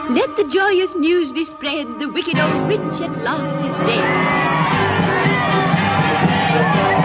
Let the joyous news be spread. The wicked old witch at last is dead.